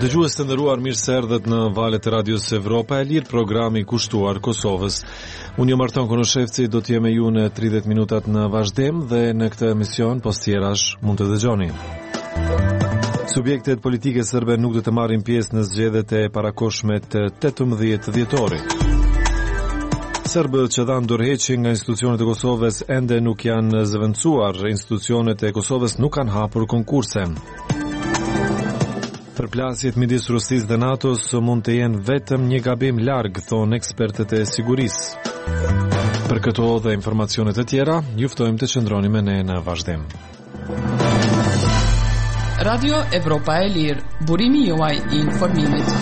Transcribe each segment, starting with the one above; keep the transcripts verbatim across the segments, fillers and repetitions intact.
Dëgjues të nderuar, mirë se erdhët në valët e Radios Evropa e Lirë, programi i kushtuar Kosovës. Unë jam Arton Konoshevci, do të jem me ju në tridhjetë minutat në vazhdim dhe në këtë emision pas tjerash mund të dëgjoni. Subjektet politike serbe nuk do të marrin pjesë në zgjedhjet e parakohshme të tetëmbëdhjetë dhjetorit. Serbët që dhanë dorëheqje nga institucionet e Kosovës ende nuk janë zëvendësuar, institucionet e Kosovës nuk kanë hapur konkurse. Përplasjet midis Rusisë dhe NATO-s mund të jenë vetëm një gabim larg, thonë ekspertët e sigurisë. Për këto dhe informacione të tjera, ju ftojmë të qëndroni me ne në vazhdim. Radio Evropa e Lirë, burimi juaj i informimit.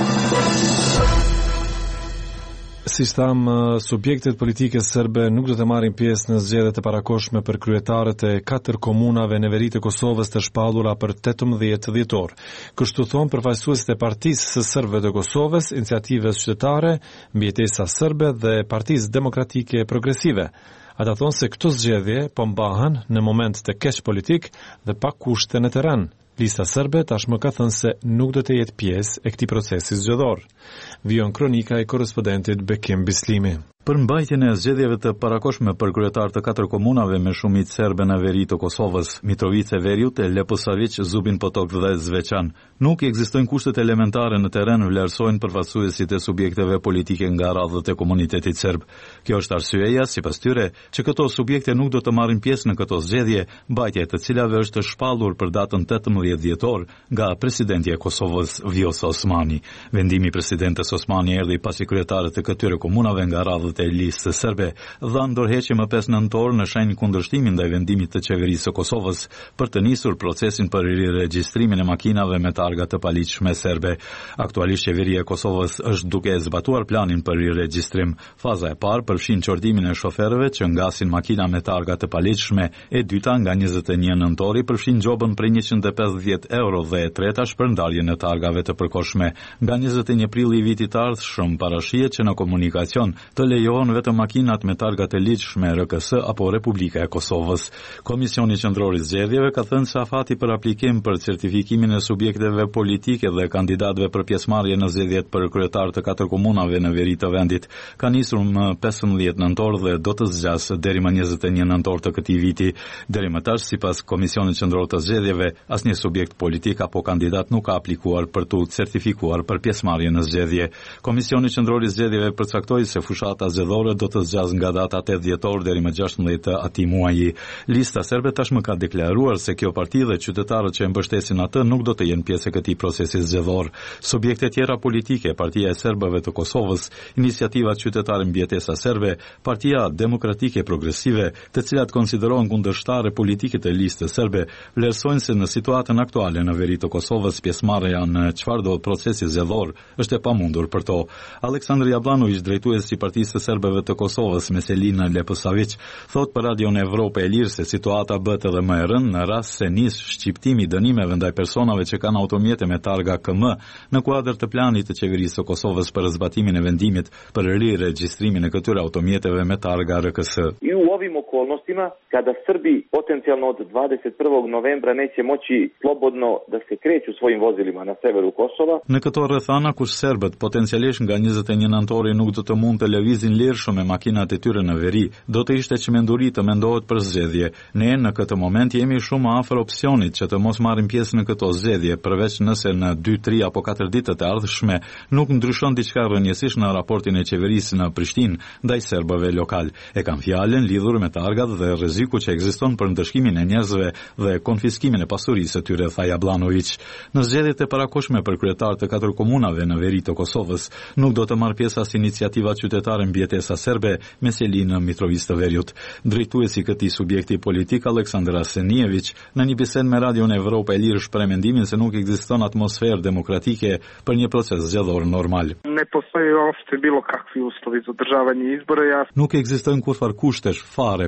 Si tham, subjektet politike serbe nuk do të marrin pjesë në zgjedhjet e parakohshme për kryetarët e katër komunave në veri të Kosovës të shpallura për tetëmbëdhjetë dhjetor. Kështu thon përfaqësuesit e Partisë së Serbëve të Kosovës, Iniciativës Qytetare, Mbjetesa Serbe dhe Partisë Demokratike Progresive. Ata thonë se këto zgjedhje po mbahen në moment të keq politik dhe pa kushte në terren. Lista serbe tashmë ka thënë se nuk do të jetë pjesë e këtij procesi zgjedhor. Vijon kronika e korrespondentit Bekim Bislimi. Për mbajtjen e zgjedhjeve të parakohshme për kryetar të katër komunave me shumicë serbe në veri të Kosovës, Mitrovica e Veriut, Leposavić, Zubin Potok dhe Zveçan, nuk ekzistojnë kushtet elementare në terren, vlerësojnë përfaqësuesit e subjekteve politike nga radhët e komunitetit serb. Kjo është arsyeja, sipas tyre, që këto subjekte nuk do të marrin pjesë në këto zgjedhje, mbajtja e të cilave është shpallur për datën tetëmbëdhjetë dhjetor nga presidenti i Kosovës Vjosa Osmani. Vendimi i presidentes Osmani erdhi pasi kryetarët e këtyre komunave nga radhët e listës serbe dhanë dorëheqje më pesë nëntor në shenjë kundërštimi ndaj vendimit të qeverisë së Kosovës për të nisur procesin për riregjistrimin e makinave me targa të paligjshme serbe. Aktualisht qeveria e Kosovës është duke zbatuar planin për riregjistrim. Faza e parë përfshin çordimin e shoferëve që ngasin makina me targa të paligjshme, e dyta nga njëzet e një nëntori përfshin gjobën prej njëqind e pesëdhjetë euro dhe e treta shpërndarjen e targave të përkohshme. Nga njëzet e një prilli i vitit të ardhshëm parashihet që në komunikacion të lejohen vetëm makinat me targa të ligjshme R K S apo Republika e Kosovës. Komisioni Qendror i Zgjedhjeve ka thënë se afati për aplikim për certifikimin e subjekteve politike dhe kandidatëve për pjesëmarrje në zgjedhjet për kryetar të katër komunave në veri të vendit ka nisur më pesëmbëdhjetë nëntor dhe do të zgjasë deri më njëzet e një nëntor të këtij viti. Deri më tash, sipas Komisionit Qendror të Zgjedhjeve, asnjë subjekt politik apo kandidat nuk ka aplikuar për të certifikuar për pjesëmarrje në zgjedhje. Komisioni Qendror i Zgjedhjeve përcaktoi se fushata zgjedhore do të zgjasë nga data tetë dhjetor deri më gjashtëmbëdhjetë të atij muaji. Lista serbe tashmë ka deklaruar se kjo parti dhe qytetarët që e mbështesin atë nuk do të jenë pjesë e këtij procesi zgjedhor. Subjekte tjera politike, Partia e Serbëve të Kosovës, Iniciativa Qytetare Mbjetesa Serbe, Partia Demokratike Progresive, të cilat konsiderohen kundërshtare politike të listës serbe, vlerësojnë se në situatën aktuale në veri të Kosovës pjesëmarrja në çfarëdo procesi zgjedhor është e pamundur për to. Aleksandar Jablanović, drejtuesi i Partisë së Serbëve të Kosovës, Meselina Leposavić, thot për Radion Evropa e Lirë se situata bëhet edhe më e rëndë në rast se nis shqiptimi i dënimeve ndaj personave që kanë automjete me targa K M në kuadër të planit të qeverisë së Kosovës për zbatimin e vendimit për riregjistrimin e këtyre automjeteve me targa R K S. I u ovim okolnostima, kada Srbi potencijalno od dvadeset prvog novembra neće moći slobodno da se kreću svojim vozilima na severu Kosova. Në këto rrethana ku serbët potencialisht nga njëzet e një nëntori nuk do të mund të lëvizin lirshëm me makinat e tyre në veri, do të ishte çmenduri të mendohet për zgjedhje. Ne në këtë moment jemi shumë afër opsionit që të mos marrim pjesë në këto zgjedhje, përveç nëse në dy, tre apo katër ditët e ardhshme nuk ndryshon diçka rrënjësisht në raportin e qeverisë në Prishtinë ndaj serbëve lokal. E kanë fjalën lidhur me targat dhe rreziku që ekziston për ndëshkimin e njerëzve dhe konfiskimin e pasurisë së tyre, tha Jablanović. Në zgjedhjet e parakohshme për kryetar të katër komunave në veri të Kosovës nuk do të marrë pjesë as Iniciativa Qytetare Mbjetesa Serbe, Meselina Mitrovica e Veriut. Drejtuesi i këtij subjekti politik, Aleksandar Aseniević, në një bisedë me Radion Evropa e Lirë shpreh mendimin se nuk ekziston atmosferë demokratike për një proces zgjedhor normal. Ne postoje uopšte bilo kakvi uslovi za održavanje izbora. Nuk ekzistojnë kurrë kushte fare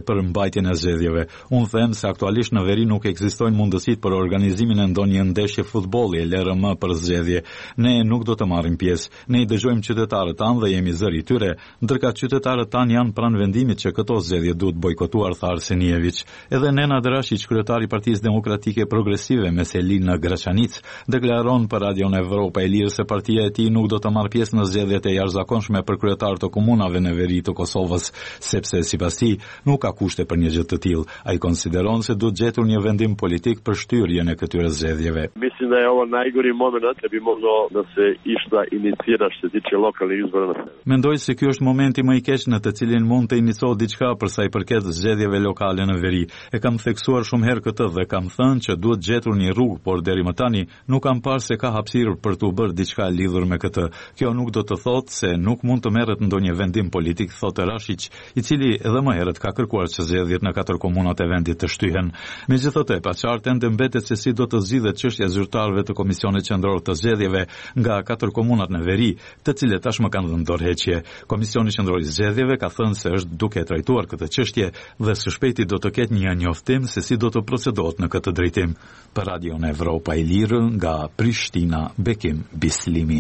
për mbajtjen e zgjedhjeve. Unë them se aktualisht në veri nuk ekzistojnë mundësitë për organizimin e ndonjë ndeshje futbolli L R M për zgjedhje. Ne nuk do të marrim pjesë. Ne i dëgjojmë qytetarët tanë dhe jemi zëri i tyre, ndërka qytetarët tanë janë pranë vendimit që këto zgjedhje duhet bojkotuar, tha Arsenievic. Edhe Nenad Rashić, kryetari i Partisë Demokratike Progresive Meselin në Graçanic, deklaron për Radion Evropa e Lirë se partia e tij nuk do të marrë pjesë në zgjedhjet e jashtëzakonshme për kryetar të komunave në veri të Kosovës, sepse sipas tij nuk ka kushte për një gjë të tillë. Ai konsideron se duhet gjetur një vendim politik për shtyrjen e këtyre zgjedhjeve. Mislim da je ovo najgori moment da bi moglo da se išta inicira što se tiče lokalnih izbora. Mendoj se ky është momenti më i keq në të cilin mund të iniciojë diçka për sa i përket zgjedhjeve lokale në veri. E kam theksuar shumë herë këtë dhe kam thënë që duhet gjetur një rrugë, por deri më tani nuk kam parë se ka hapësirë për të bërë diçka lidhur me këtë. Kjo nuk do të thotë se nuk mund të merret ndonjë vendim politik, thotë Rashić, i cili edhe më herët ka kërkuar që zgjedhjet në katër komunat e vendit të shtyhen. Megjithatë, pa qartë ende mbetet se si do të zgjidhet çështja e zyrtarëve të Komisionit Qendror të Zgjedhjeve nga katër komunat në veri, të cilët tashmë kanë dhënë dorëheqje. Komisioni Qendror i Zgjedhjeve ka thënë se është duke trajtuar këtë çështje dhe së shpejti do të ketë një njoftim se si do të procedohet në këtë drejtim. Për Radion Evropa e Lirë nga Prishtina, Bekim Bislimi.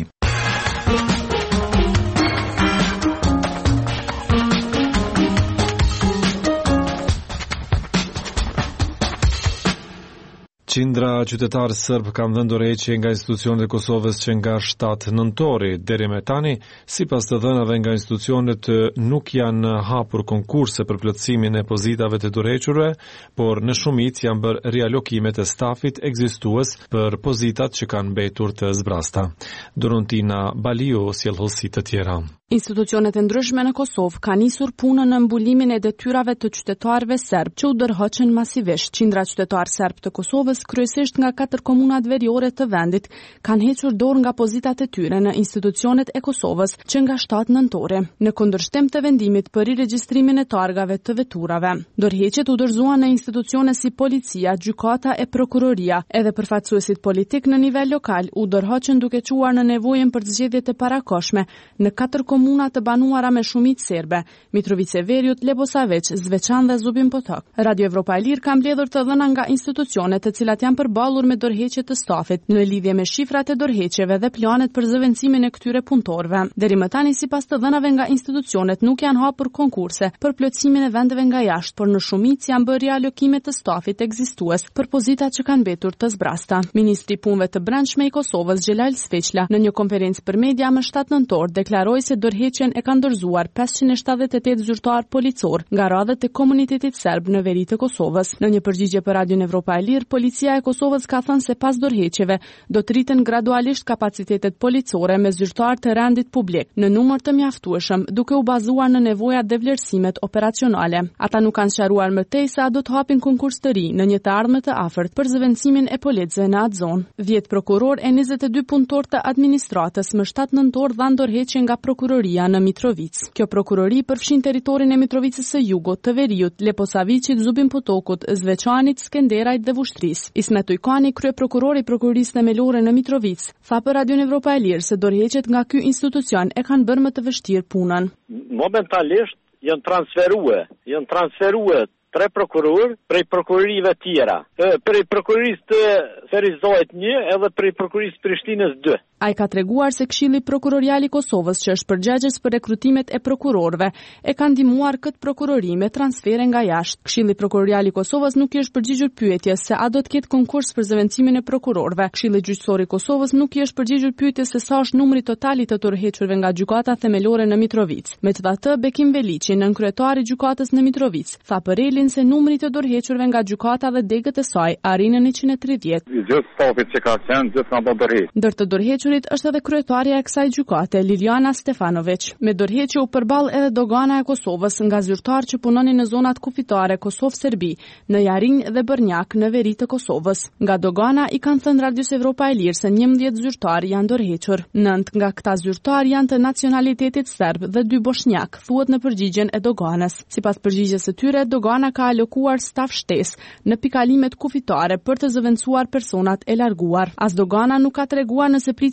Qindra qytetarë sërbë kanë dhënë dorëheqje nga institucionet e Kosovës që nga shtatë nëntori deri më tani, sipas të dhënave nga institucionet, nuk janë hapur konkurse për plotësimin e pozitave të dorëhequrve, por në shumicë janë bërë rialokimet e stafit ekzistues për pozitat që kanë mbetur të zbrasta. Dorontina Baliu sjell hollësi të tjera. Institucionet e ndryshme në Kosovë kanë nisur punën në mbulimin e detyrave të qytetarëve serb që u dorëhoqën masivisht. Qindra qytetarë serb të Kosovës, kryesisht nga katër komunat veriore të vendit, kanë hequr dorë nga pozitat e tyre në institucionet e Kosovës që nga shtatë nëntore, në kundërshtim të vendimit për riregjistrimin e targave të veturave. Dorëheqjet u dorëzuan në institucione si policia, gjykata e prokuroria, edhe përfaqësuesit politik në nivel lokal u dorëhoqën duke quar në nevojën për zgjedhjet e parakoshme në katër komuna të banuara me shumicë serbe: Mitrovica e Veriut, Leposavić, Zveçan dhe Zubin Potok. Radio Evropa e Lirë ka mbledhur të dhëna nga institucionet të cilat janë përballur me dorëheqje të stafit në lidhje me shifrat e dorëheqjeve dhe planet për zëvendësimin e këtyre punëtorëve. Deri më tani, sipas të dhënave nga institucionet, nuk janë hapur konkurse për plotësimin e vendeve nga jashtë, por në shumicë janë bërë rialokime të stafit ekzistues për pozitat që kanë mbetur të zbrasta. Ministri i Punëve të Brendshme i Kosovës, Xhelal Sveçla, në një konferencë për media më shtatë nëntor, deklaroi se dorëheqjen e kanë dorëzuar pesëqind e shtatëdhjetë e tetë zyrtar policor nga radhët e komunitetit serb në veri të Kosovës. Në një përgjigje për Radion Evropa e Lirë, policia e Kosovës ka thënë se pas dorëheqjeve do të rriten gradualisht kapacitetet policore me zyrtar të rendit publik në numër të mjaftueshëm, duke u bazuar në nevojat dhe vlerësimet operacionale. Ata nuk kanë sqaruar më tej sa do të hapin konkurs të ri në një të ardhme të afërt për zëvendësimin e policëve në atë zonë. dhjetë prokuror e njëzet e dy punëtor të administratës më shtatë nëntor dhanë dorëheqje nga prokuroria në Mitrovic. Kjo prokurori përfshin territorin e Mitrovicës së Jugut, të Veriut, Leposavićit, Zubin Potokut, Zveçanit, Skenderajt dhe Vushtrisë. Ismet Ujkani, kryeprokurori i prokurorisë themelore në Mitrovic, tha për Radion Evropa e Lirë se dorëheqjet nga ky institucion e kanë bërë më të vështirë punën. Momentalisht janë transferuar, janë transferuar tre prokuror prej prokurorive tjera. Prej prokurorisë të Ferizojt një edhe prej prokurorisë Prishtinës dy. Ai ka treguar se Këshilli Prokurorial i Kosovës, që është përgjegjës për rekrutimet e prokurorëve, e ka ndihmuar këtë prokurori me transfere nga jashtë. Këshilli Prokurorial i Kosovës nuk i është përgjigjur pyetjes se a do të ketë konkurs për zëvendësimin e prokurorëve. Këshilli Gjyqësor i Kosovës nuk i është përgjigjur pyetjes se sa është numri total i të dorëhequrve nga gjykata themelore në Mitrovic. Megjithatë, Bekim Veliçi, nënkryetari i gjykatës në Mitrovic, tha për Elin se numri i të dorëhequrve nga gjykata dhe degët e saj arrin në njëqind e tridhjetë. Gjithë stafit që ka qenë, gjithë kanë bërë dorëheqje. Ndër të dorëhequrit është edhe kryetaria e kësaj gjykate, Liliana Stefanović. Me dorëheqje u përball edhe dogana e Kosovës nga zyrtar që punonin në zonat kufitare Kosovë-Serbi, në Jarinj dhe Bërnjak në veri të Kosovës. Nga dogana i kanë thënë Radios Evropa e Lirë se njëmbëdhjetë zyrtar janë dorëhequr. Nënt nga këta zyrtar janë të nacionalitetit serb dhe dy bosnjak, thuhet në përgjigjen e doganës. Sipas përgjigjes së tyre, dogana ka alokuar staf shtesë në pikalimet kufitare për të zëvendësuar personat e larguar. As dogana nuk ka treguar nëse pritet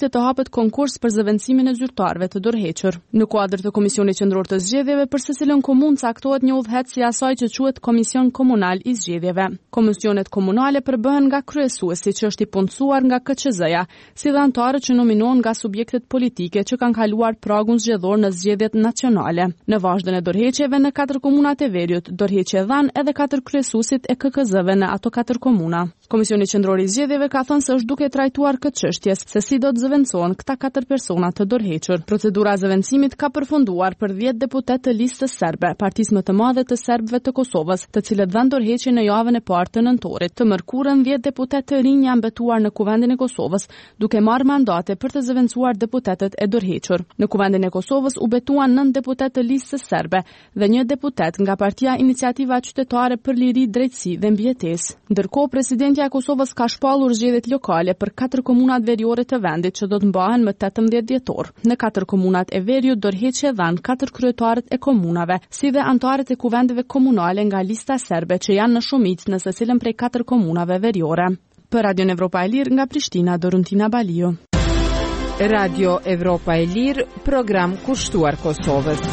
pritet të hapet konkurs për zëvendësimin e zyrtarëve të dorëhequr. Në kuadër të Komisionit Qendror të Zgjedhjeve, për secilën komunë caktohet një udhëheqës i asaj që quhet Komision Komunal i Zgjedhjeve. Komisionet komunale përbëhen nga kryesuesi që është i punësuar nga K Q Z-ja, si dhe anëtarët që nominohen nga subjektet politike që kanë kaluar pragun zgjedhor në zgjedhjet nacionale. Në vazhdën e dorëheqjeve në katër komunat e Veriut, dorëheqje dhan edhe katër kryesuesit e K K Z-ve në ato katër komuna. Komisioni Qendror i Zgjedhjeve ka thënë se është duke trajtuar këtë çështje, se si do të zëvendësohen këta katër persona të dorëhequr. Procedura e zëvendësimit ka përfunduar për dhjetë deputet të listës serbe, partisë më të madhe të serbëve të Kosovës, të cilët dhanë dorëheqje në javën e parë të nëntorit. Të mërkurën dhjetë deputet të rinj janë betuar në Kuvendin e Kosovës, duke marrë mandate për të zëvendësuar deputetet e dorëhequr. Në Kuvendin e Kosovës u betuan nëntë deputet të listës serbe dhe një deputet nga Partia Iniciativa Qytetare për Liri, Drejtësi dhe Mbijetesë. Ndërkohë, presidentja e Kosovës ka shpallur zgjedhjet lokale për katër komunat veriore të vendit që do të mbahen më tetëmbëdhjetë dhjetor. Në katër komunat e Veriut dorëheqje dhan katër kryetarët e komunave, si dhe anëtarët e kuvendeve komunale nga lista serbe që janë në shumicë në secilën prej katër komunave veriore. Për Radio Evropa e Lirë nga Prishtina, Doruntina Balio. Radio Evropa e Lirë, program kushtuar Kosovës.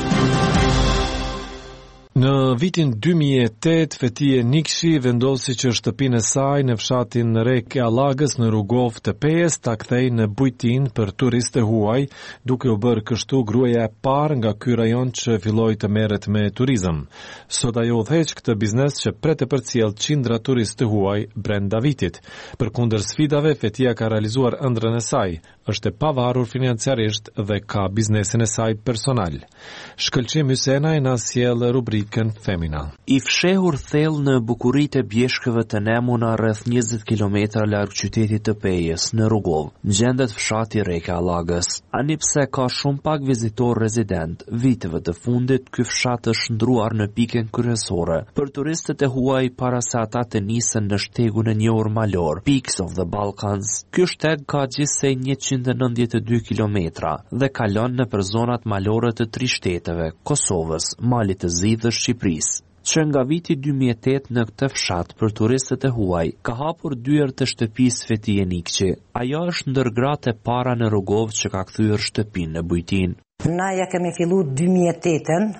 Në vitin dy mijë e tetë, Fetije Nikshi vendosi që shtëpinë e saj në fshatin Rek e Allagës në Rugov të Pejës ta kthej në bujtin për turistë huaj, duke u bërë kështu gruaja e parë nga ky rajon që filloi të merret me turizëm. Sot ajo udhëheq këtë biznes që pret të përcjell qindra turistë huaj brenda vitit. Përkundër sfidave, Fetija ka realizuar ëndrrën e saj, është e pavarur financiarisht dhe ka biznesin e saj personal. Shkëlqim Hysenaj na sjell rubrikën Femina. I fshehur thellë në bukuritë e bjeshkëve të Nemuna rreth njëzet kilometra larg qytetit të Pejës në Rugov, gjendet fshati Reka Allagës. Ani pse ka shumë pak vizitor rezident, viteve të fundit ky fshat është ndruar në pikën kryesore për turistët e huaj para se ata të nisen në shtegun e njohur malor, Peaks of the Balkans. Ky shteg ka gjithsej njëqind e nëntëdhjetë e dy kilometra dhe kalon nëpër zonat malore të tri shteteve, Kosovës, Malit të Zi dhe Shqipërisë. Që nga viti dy mijë e tetë në këtë fshat për turistët e huaj, ka hapur dyert të shtëpisë Fetije Nikshi. Ajo është ndër gratë e para në Rugov që ka kthyer shtëpinë në bujtin. Na ja kemi fillu dy mijë e tetën,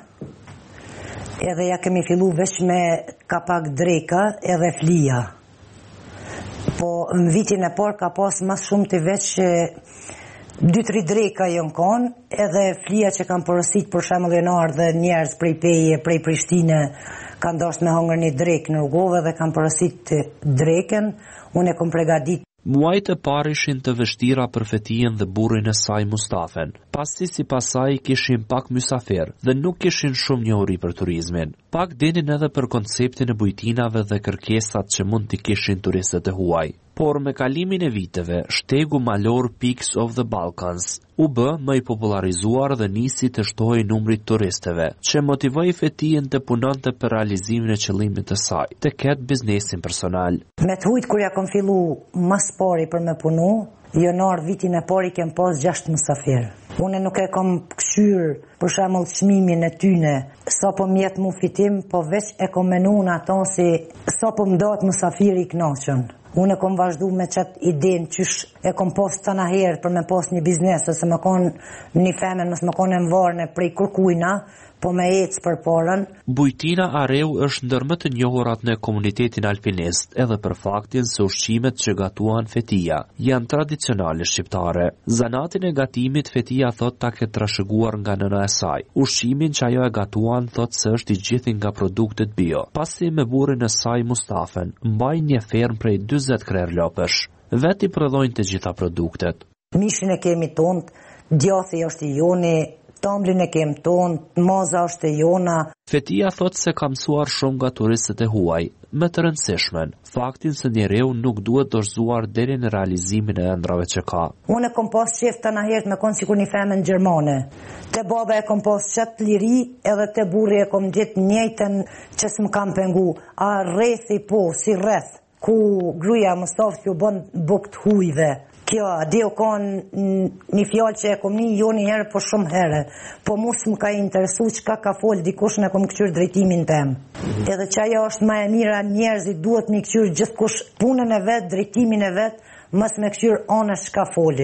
edhe ja kemi fillu veç me kapak dreka edhe flija. Po në vitin e parë ka pas mas shumë të veç që dy tri dreka janë konë, edhe flija që kanë porosit për shembull janë ardhur njerëz prej Peje, prej Prishtine, kanë dashur me hongër një drek në Rugov dhe kanë porosit dreken, unë e kam përgatitur. Muajt e parë ishin të vështira për Fetijen dhe burrin e saj Mustafen, pasi sipas saj kishin pak mysafir dhe nuk kishin shumë njohuri për turizmin. Pak dinin edhe për konceptin e bujtinave dhe kërkesat që mund t'i kishin turistët e huaj. Por me kalimin e viteve, shtegu malor Peaks of the Balkans u bë më i popularizuar dhe nisi të shtohej numrit turistëve, që motivoi Fetijen të punonte për realizimin e qëllimit të saj, të ketë biznesin personal. Me të hujt kur ja kom fillu mas pari për me punu, jo në ardh vitin e pari kem pas gjashtë musafir. Unë nuk e kom këshyr për shembull çmimin e tyne, sa po mjet mu fitim, po veç e kom menun ato si sa po mdot musafiri i kënaqën. Unë e kom vazhdu me qatë idin qysh e kom pos të naherë për me pos një biznes, ose me konë një femen, mësë me konë e mvarne prej kërkujna, po me ecë për porën. Bujtina Areu është ndër më të njohurat në komunitetin alpinist, edhe për faktin se ushqimet që gatuan Fetija janë tradicionale shqiptare. Zanatin e gatimit Fetija thot ta ketë trashëguar nga nëna e saj. Ushqimin që ajo e gatuan thot se është i gjithë nga produktet bio. Pasi me burrin e saj Mustafen, mbajnë një fermë prej dyzet krerë lopësh. Veti prodhojnë të gjitha produktet. Mishin e kemi tonë, djathi është i joni, tamblin e kem tonë, moza është e jona. Fetija thot se ka mësuar shumë nga turistët e huaj, me të rëndësishmen, faktin se njeriu nuk duhet dorëzuar deri në realizimin e ëndrave që ka. Unë e kom pas qef të naherët me konë sikur një femën gjermane. Te baba e kom pas qëtë liri, edhe te burri e kom gjithë njëjtën që s'm kam pengu. A rrethi po, si rreth, ku gruja Mustafi ju bën bukt hujve. Kjo, dhe o konë një fjallë që e kom një jo një herë, po shumë herë, po mus më ka interesu qka ka folë dikush në kom këqyrë drejtimin tem. Edhe që ajo është ma e mira njerëzit duhet me këqyrë gjithë kush punën e vetë, drejtimin e vetë, mës me këqyrë anës qka folin.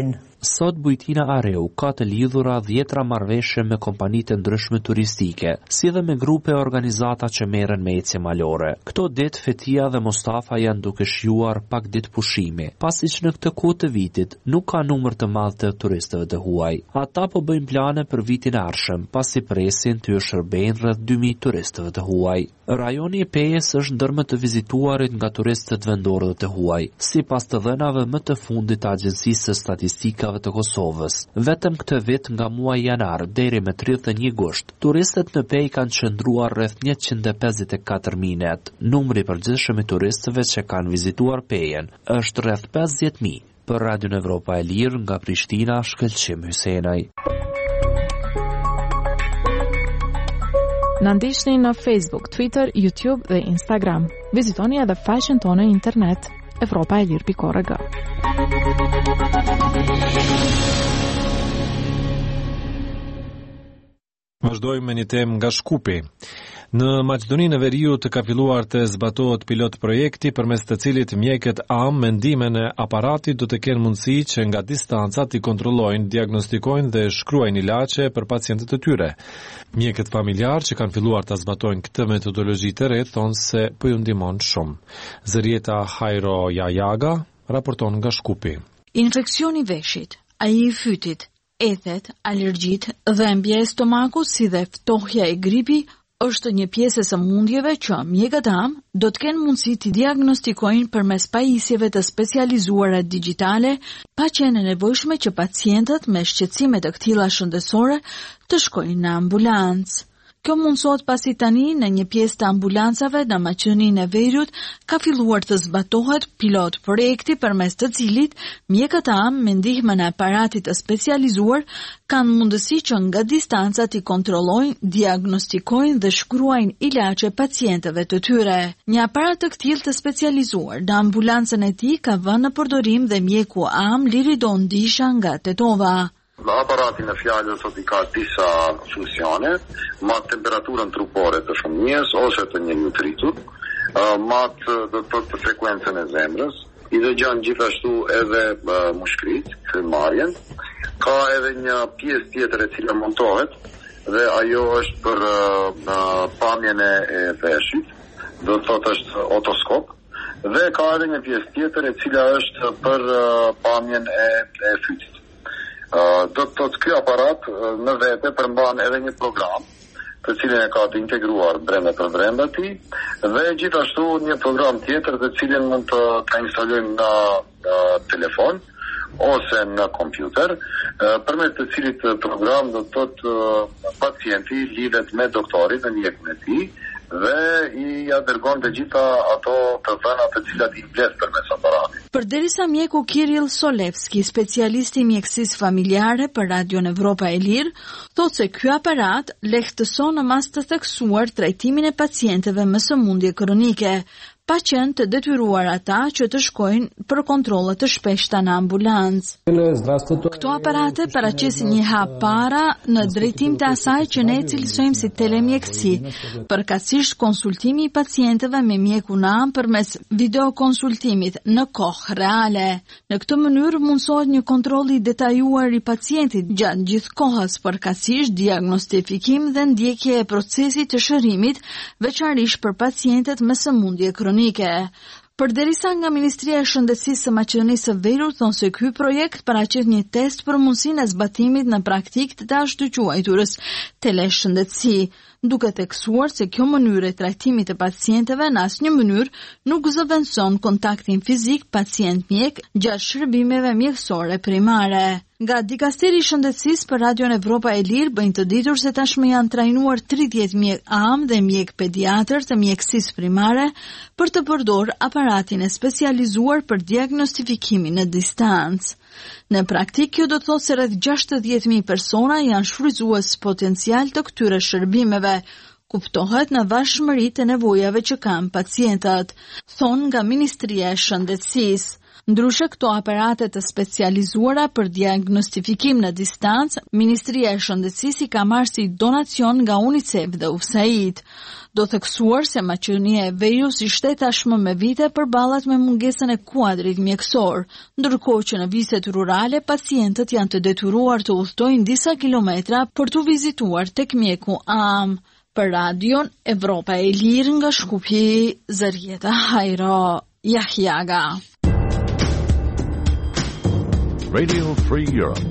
Sot Bujtina Areu ka të lidhura dhjetra marrëveshje me kompanitë ndryshme turistike, si dhe me grupe e organizata që merren me ecje malore. Këto ditë Fetia dhe Mustafa janë duke shjuar pak ditë pushimi, pasi që në këtë kohë të vitit nuk ka numër të madh të turistëve të huaj. Ata po bëjnë plane për vitin e ardhshëm, pasi presin të shërbejnë rreth dy mijë turistëve të huaj. Rajoni i Pejës është ndër më të vizituarit nga turistët vendorë dhe të huaj, sipas të dhënave më të fundit të Agjencisë së Statistikave të Kosovës. Vetëm këtë vit nga muaji janar deri me tridhjetë e një gusht, turistët në Pejë kanë qëndruar rreth njëqind e pesëdhjetë e katër mijë net. Numri i përgjithshëm i turistëve që kanë vizituar Pejën është rreth pesëdhjetë mijë. Për Radion Evropa e Lirë nga Prishtina, Shkëlqim Hysenaj. Na ndiqni në Facebook, Twitter, YouTube dhe Instagram. Vizitoni edhe faqen tonë internet evropa e lirë pikë org. Vazhdojmë me një temë nga Shkupi. Në Maqedoninë e Veriut ka filluar të zbatohet pilot projekti përmes të cilit mjekët A M me ndihmën e aparatit do të kenë mundësi që nga distanca të kontrollojnë, diagnostikojnë dhe shkruajnë ilaçe për pacientët e tyre. Mjekët familjar që kanë filluar të zbatojnë këtë metodologji të re thonë se po ju ndihmon shumë. Zërieta Hajro Jajaga raporton nga Shkupi. Infeksioni i veshit, ai i fytit, ethet, alergjit, dhëmbja e stomakut si dhe ftohja e gripi është një pjesë e sëmundjeve që mjekët A M do të kenë mundësi të diagnostikojnë përmes pajisjeve të specializuara digjitale, pa qenë e nevojshme që pacientët me shqetësime të këtilla shëndetësore të shkojnë në ambulancë. Kjo mundësot pasi tani në një pjesë të ambulancave në Maqedoninë e Veriut ka filluar të zbatohet pilot projekti përmes të cilit mjekët A M me ndihmën e aparatit të specializuar kanë mundësi që nga distanca të kontrollojnë, diagnostikojnë dhe shkruajnë ilaçe pacientëve të tyre. Një aparat të këtillë të specializuar në ambulancën e tij ka vënë në përdorim dhe mjeku A M Liridon Disha nga Tetova. Aparati në fjalë do të ka disa funksione, ma temperaturën trupore të fëmijës ose të një nutritur, ma të, do të të frekuencën e zemrës, i dhe gjanë gjithashtu edhe uh, mushkrit, frymarrjen. Ka edhe një pjesë tjetër e cila montohet dhe ajo është për uh, uh, pamjen e veshit, do të thotë është otoskop, dhe ka edhe një pjesë tjetër e cila është për uh, pamjen e, e fytit. Uh, do të thotë ky aparat uh, në vete përmban edhe një program të cilin e ka të integruar brenda për brenda ti dhe gjithashtu një program tjetër të cilin mund të ta instalojmë në uh, telefon ose në kompjuter, uh, përmes të cilit program do të thotë uh, pacienti lidhet me doktorin në mjekun e tij dhe i ja dërgon të gjitha ato të dhënat të cilat i mbledh përmes aparatit. Përderisa mjeku Kirill Solevski, specialisti i mjekësisë familjare për Radion Evropa e Lirë, thotë se ky aparat lehtëson në mas të theksuar trajtimin e pacientëve me sëmundje kronike, pa qenë të detyruar ata që të shkojnë për kontrole të shpeshta në ambulancë. Këto aparate paraqesin një hap para në drejtim të asaj që ne cilësojmë si telemjekësi, përkatësisht konsultimi i pacientëve me mjekun A M përmes videokonsultimit në kohë reale. Në këtë mënyrë mundësohet një kontroll i detajuar i pacientit gjatë gjithë kohës, përkatësisht diagnostifikim dhe ndjekje e procesit të shërimit, veçanërisht për pacientët me sëmundje kronike. Përderisa nga Ministria e Shëndetësisë së Maqedonisë së Veriut thonë se ky projekt paraqet një test për mundësinë e zbatimit në praktikë të ashtu quajturës teleshëndetësi, duke theksuar se kjo mënyrë e trajtimit të pacientëve në asnjë mënyrë nuk zëvendëson kontaktin fizik pacient-mjek gjatë shërbimeve mjekësore primare. Nga Dikasteri i Shëndetësisë për Radion Evropa e Lirë bëjnë të ditur se tashmë janë trajnuar tridhjetë mjek A M dhe mjek pediatër të mjekësisë primare për të përdorur aparatin e specializuar për diagnostifikimin në distancë. Në praktik, kjo do të thotë se rreth gjashtëdhjetë mijë persona janë shfrytzues potencial të këtyre shërbimeve, kuptohet në vashmëri të nevojave që kanë pacientët, thonë nga Ministria e Shëndetësisë. Ndryshe këto aparate të specializuara për diagnostifikim në distancë, Ministria e Shëndetësisë ka marrë si donacion nga UNICEF dhe U S A I D. Do theksuar se Maqedonia e Veriut ishte tashmë me vite përballet me mungesën e kuadrit mjekësor, ndërkohë që në viset rurale pacientët janë të detyruar të udhtojnë disa kilometra për të vizituar tek mjeku am. Për Radion Evropa e Lirë nga Shkupi, Zarieta Hajro Jahjaga. Radio Free Europe.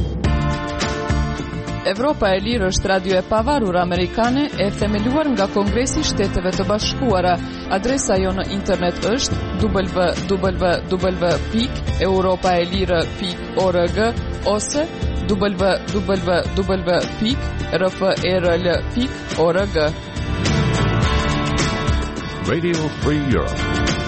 Evropa e Lirë është radio e pavarur amerikane e themeluar nga Kongresi i Shteteve të Bashkuara. Adresa jo në internet është w w w pikë europaelire pikë org ose w w w pikë r f r l pikë org. Radio Free Europe.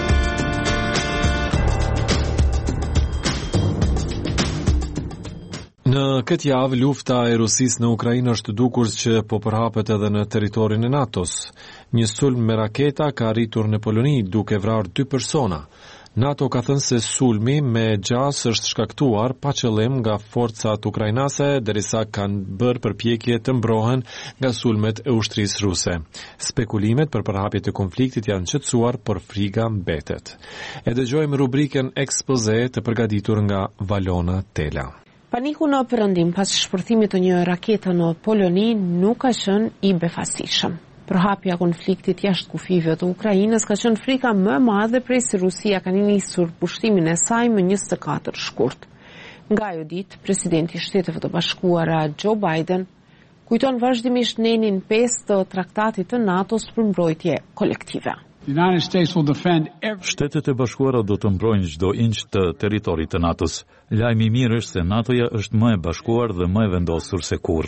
Në këtë javë, lufta e Rusisë në Ukrainë është dukur që po përhapet edhe në territorin e NATO-s. Një sulm me raketa ka arritur në Poloni duke vrarë dy persona. NATO ka thënë se sulmi me gjas është shkaktuar pa qëllim nga forcat ukrainase, derisa kanë bërë përpjekje të mbrohen nga sulmet e ushtrisë ruse. Spekulimet për përhapjet e konfliktit janë qetësuar, por friga mbetet. E dëgjojmë rubrikën Ekspoze të përgatitur nga Valona Tela. Paniku në perëndim pas shpërthimit të një rakete në Poloni nuk ka qenë i befasishëm. Përhapja konfliktit jashtë kufive të Ukrainës ka qenë frika më e madhe prej se Rusia ka nisur pushtimin e saj më njëzet e katër shkurt. Nga ajo ditë, presidenti i Shteteve të Bashkuara Joe Biden kujton vazhdimisht nenin pesë të traktatit të NATO-s për mbrojtje kolektive. Shtetet e Bashkuara do të mbrojnë çdo inç të territorit të NATO-s. Lajmi i mirë është se NATO-ja është më e bashkuar dhe më e vendosur se kurrë.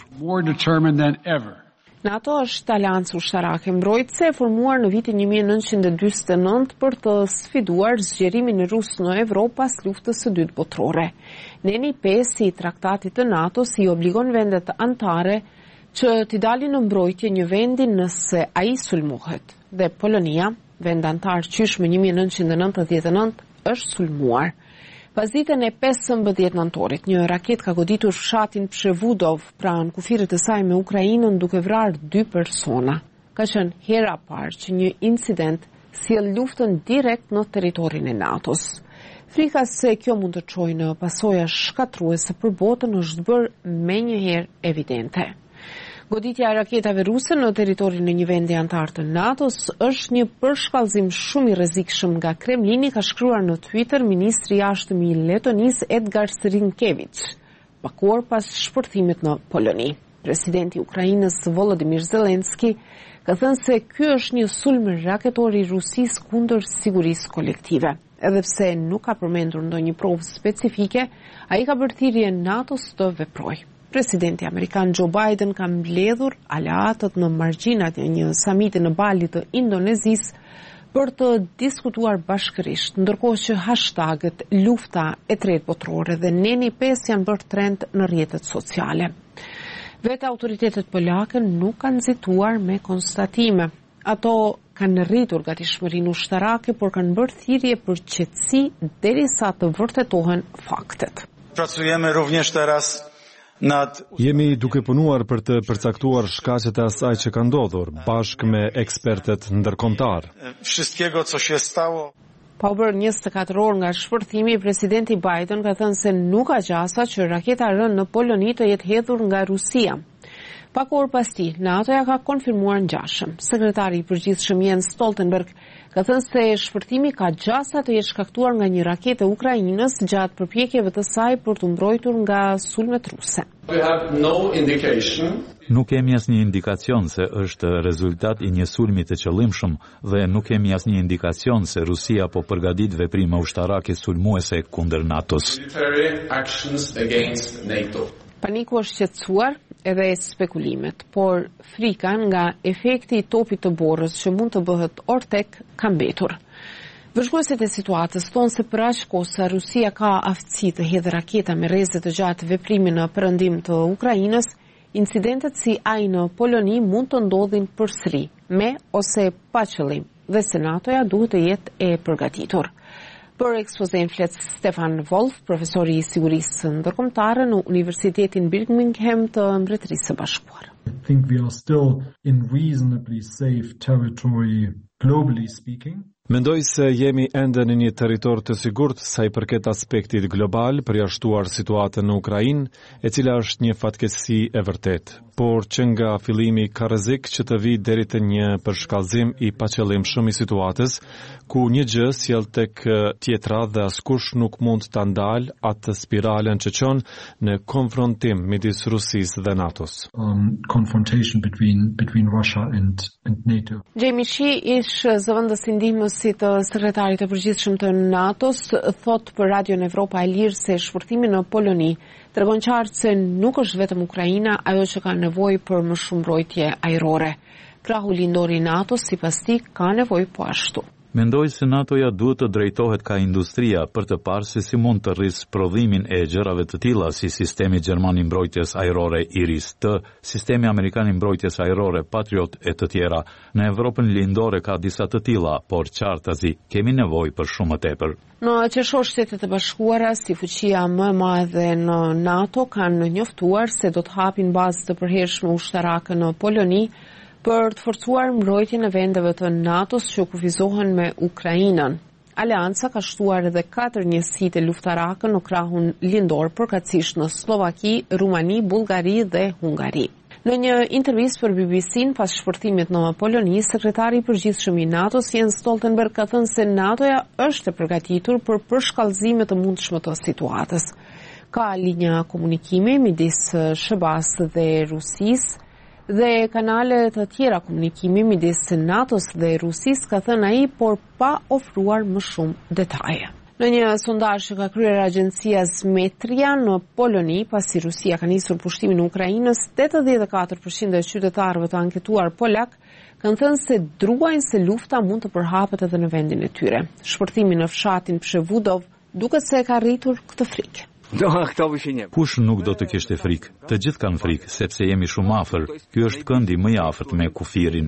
NATO është aleancë ushtarake mbrojtëse e formuar në vitin një mijë e nëntëqind e dymbëdhjetë e nëntë për të sfiduar zgjerimin rus në Evropë pas luftës së dytë botërore. Neni pesë i traktatit të NATO-s i obligon vendet anëtare që t'i dalin në mbrojtje një vendi nëse ai sulmohet. Dhe Polonia, vend antar qysh më një mijë e nëntëqind e nëntëdhjetë e nëntë, është sulmuar. Pas ditën e pesëmbëdhjetë nëntorit, një raket ka goditur fshatin Pshevudov pranë kufirit të saj me Ukrainën duke vrarë dy persona. Ka qenë hera parë që një incident sjell luftën direkt në territorin e NATO-s. Frika se kjo mund të çojë në pasoja shkatruese për botën është bërë menjëherë evidente. Goditja e raketave ruse në territorin e një vendi antar të NATO-s është një përshkallëzim shumë i rrezikshëm nga Kremlini, ka shkruar në Twitter ministri i jashtëm i Letonisë Edgar Rinkevich, pak orë pas shpërthimit në Poloni. Presidenti i Ukrainës Volodymyr Zelensky ka thënë se ky është një sulm raketor i Rusisë kundër sigurisë kolektive. Edhe pse nuk ka përmendur ndonjë provë specifike, ai ka bërë thirrje NATO-s të veprojë. Presidenti amerikan Joe Biden ka mbledhur aleatët në margjinat e një samiti në Bali të Indonezisë për të diskutuar bashkërisht, ndërkohë që hashtagët lufta e tretë botërore dhe neni pesë janë bërë trend në rrjetet sociale. Vetë autoritetet polake nuk kanë nxituar me konstatime. Ato kanë rritur gatishmërinë ushtarake, por kanë bërë thirrje për qetësi derisa të vërtetohen faktet. Pracujemy również teraz Jemi duke punuar për të përcaktuar shkaqet e asaj që ka ndodhur, bashkë me ekspertet ndërkombëtar. Pa u bërë njëzet e katër orë nga shpërthimi, presidenti Biden ka thënë se nuk ka gjasa që raketa rënë në Poloni të jetë hedhur nga Rusia. Pak orë pas tij, NATO-ja ka konfirmuar ngjashëm. Sekretari i përgjithshëm Jens Stoltenberg ka thënë se shpërthimi ka gjasa të jetë shkaktuar nga një raketë e Ukrainës gjatë përpjekjeve të saj për të mbrojtur nga sulmet ruse. Nuk kemi asnjë indikacion se është rezultat i një sulmi të qëllimshëm dhe nuk kemi asnjë indikacion se Rusia po përgatit veprime ushtarake sulmuese kundër NATO-s. Paniku është qetësuar edhe spekulimet, por frika nga efekti i topit të borës që mund të bëhet ortek ka mbetur. Vëzhguesit e situatës thonë se për aq kohë sa Rusia ka aftësi të hedhë raketa me rreze të gjatë veprimin në perëndim të Ukrainës, incidentet si ai në Poloni mund të ndodhin përsëri, me ose pa qëllim, dhe se NATO-ja duhet të jetë e përgatitur. Për ekspozen flet Stefan Wolf, profesori i sigurisë ndërkombëtare në Universitetin Birmingham të Mbretërisë së Bashkuar. I think we are still in reasonably safe territory globally speaking. Mendoj se jemi ende në një territor të sigurt sa i përket aspektit global, përjashtuar situatën në Ukrainë, e cila është një fatkeqësi e vërtetë, por që nga fillimi ka rrezik që të vijë deri te një përshkallëzim i paqëllimshëm i situatës, ku një gjë sjell tek tjetra dhe askush nuk mund ta ndalë atë spiralen që çon në konfrontim midis Rusisë dhe NATO-s. Um, confrontation between between Russia and and NATO. Jamie Shea ish zëvendës i ndihmës si të sekretarit të përgjithshëm të NATO-s thot për Radion Evropa e Lirë se shpërtimi në Poloni tregon qartë se nuk është vetëm Ukraina ajo që ka nevojë për më shumë mbrojtje ajrore. Krahu lindor i NATO-s sipas tij ka nevojë po ashtu. Mendoj se NATO-ja duhet të drejtohet ka industria për të parë se si mund të rrisë prodhimin e gjërave të tilla si sistemi gjerman i mbrojtjes ajrore IRIS-T, sistemi amerikan i mbrojtjes ajrore Patriot e të tjera. Në Evropën lindore ka disa të tilla, por qartazi kemi nevojë për shumë më tepër. Në qershor Shtetet e Bashkuara, si fuqia më e madhe në NATO, kanë njoftuar se do të hapin bazë të përhershme ushtarake në Poloni për të forcuar mbrojtjen e vendeve të NATO-s që kufizohen me Ukrainën. Aleanca ka shtuar edhe katër njësitë luftarake në krahun lindor, përkatësisht në Slovaki, Rumani, Bullgari dhe Hungari. Në një intervistë për B B C-n pas shpërtimit në Poloni, sekretari i përgjithshëm i NATO-s Jens Stoltenberg ka thënë se NATO-ja është e përgatitur për përshkallëzime të mundshme të situatës. Ka linja komunikimi midis S B A-s dhe Rusisë dhe kanale të tjera komunikimi midis NATO-s dhe Rusisë, ka thënë ai, por pa ofruar më shumë detaje. Në një sondazh që ka kryer agjencia Smetria në Poloni, pasi Rusia ka nisur pushtimin e Ukrainës, tetëdhjetë e katër përqind e qytetarëve të anketuar polak kanë thënë se druajnë se lufta mund të përhapet edhe në vendin e tyre. Shpërtimi në fshatin Przewudov duket se ka rritur këtë frikë. Kush nuk do të kishte frikë? Të gjithë kanë frikë, sepse jemi shumë afër. Ky është këndi më i afërt me kufirin.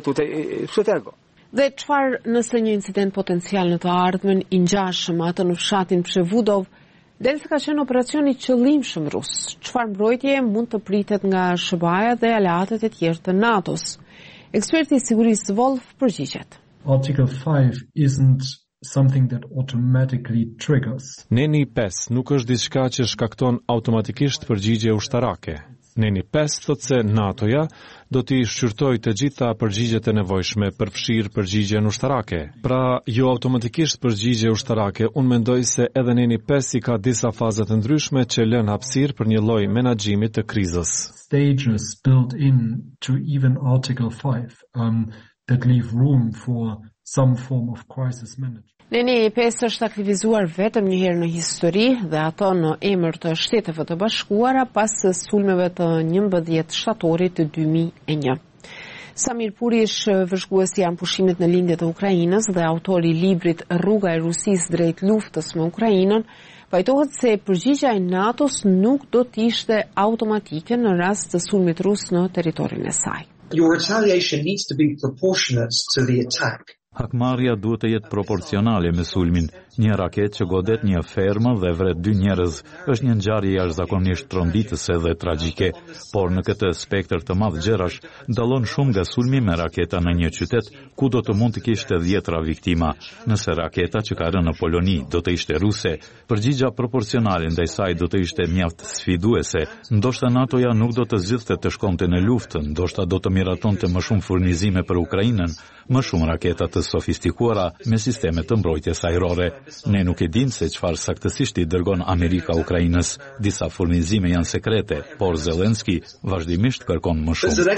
Dhe çfarë nëse një incident potencial në të ardhmen i ngjashëm atë në fshatin Przewudov, del se ka qenë operacion i qëllimshëm rus? Çfarë mbrojtje mund të pritet nga S B A-ja dhe aleatët e tjerë të NATO-s? Eksperti i sigurisë Wolf përgjigjet. Article five isn't something that automatically triggers. Neni pesë nuk është diçka që shkakton automatikisht përgjigje ushtarake. Neni pesë thotë se NATO-ja do t'i shqyrtojë të gjitha përgjigjet e nevojshme për fshirë përgjigjen ushtarake. Pra, jo automatikisht përgjigje ushtarake, unë mendoj se edhe Neni pesë i ka disa faza të ndryshme që lën hapësirë për një lloj menaxhimi të krizës. Stages built in to even Article five um, that leave room for some form of crisis management. Neni pesë është aktivizuar vetëm një herë në histori dhe ato në emër të Shteteve të Bashkuara pas sulmeve të njëmbëdhjetë shtatorit të dy mijë e një. Samir Purish, vëzhguesi i ampushimit në lindje të Ukrainës dhe autori i librit Rruga e Rusisë drejt luftës me Ukrainën, pajtohet se përgjigjja e NATO-s nuk do të ishte automatike në rast të sulmit rus në territorin e saj. Your retaliation needs to be proportionate to the attack. Hakmarrja duhet të jetë proporcionale me sulmin. Një raket që godet një fermë dhe vret dy njerëz është një ngjarje jashtëzakonisht tronditëse dhe tragjike, por në këtë spektër të madh gjërash dallon shumë nga sulmi me raketa në një qytet ku do të mund të kishte dhjetra viktima. Nëse raketa që ka rënë në Poloni do të ishte ruse, përgjigja proporcionale ndaj saj do të ishte mjaft sfiduese. Ndoshta NATO-ja nuk do të zgjidhte të shkonte në luftë, ndoshta do të miratonte më shumë furnizime për Ukrainën, më shumë raketa të sofistikuara me sisteme të mbrojtjes ajrore. Ne nuk e dim se çfarë saktësisht i dërgon Amerika Ukrainës. Disa furnizime janë sekrete, por Zelenski vazhdimisht kërkon më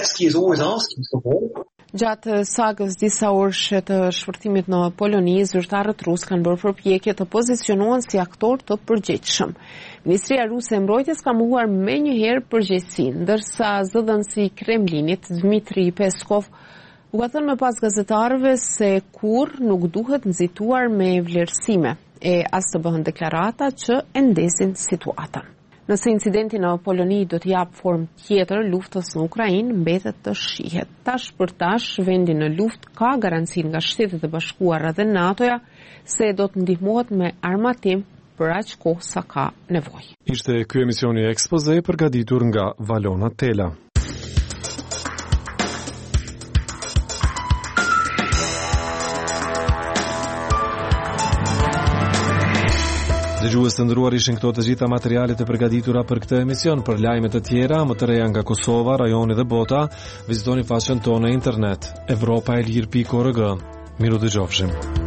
shumë. Gjatë sagës disa orëshe të shpërtimit në Poloni, zyrtarët rusë kanë bërë përpjekje të pozicionohen si aktor të përgjegjshëm. Ministria ruse e mbrojtjes ka mohuar menjëherë përgjegjësinë, ndërsa zëdhënësi i Kremlinit Dmitri Peskov u ka thënë me pas gazetarëve se kur nuk duhet nxituar me vlerësime e as të bëhen deklarata që e ndesin situatën. Nëse incidenti në Poloni do të jap formë tjetër luftës në Ukrainë, mbetet të shihet. Tash për tash, vendi në luftë ka garancinë nga Shtetet e Bashkuara dhe NATO-ja se do të ndihmohet me armatim për aq kohë sa ka nevojë. Ishte ky emisioni ekspoze përgatitur nga Valona Tela. Dëgjues të nderuar, ishin këto të gjitha materialet e përgatitura për këtë emision. Për lajme të tjera, më të reja nga Kosova, rajoni dhe bota, vizitoni faqen tonë në internet evropaelir pikë org. Miru dëgjofshim.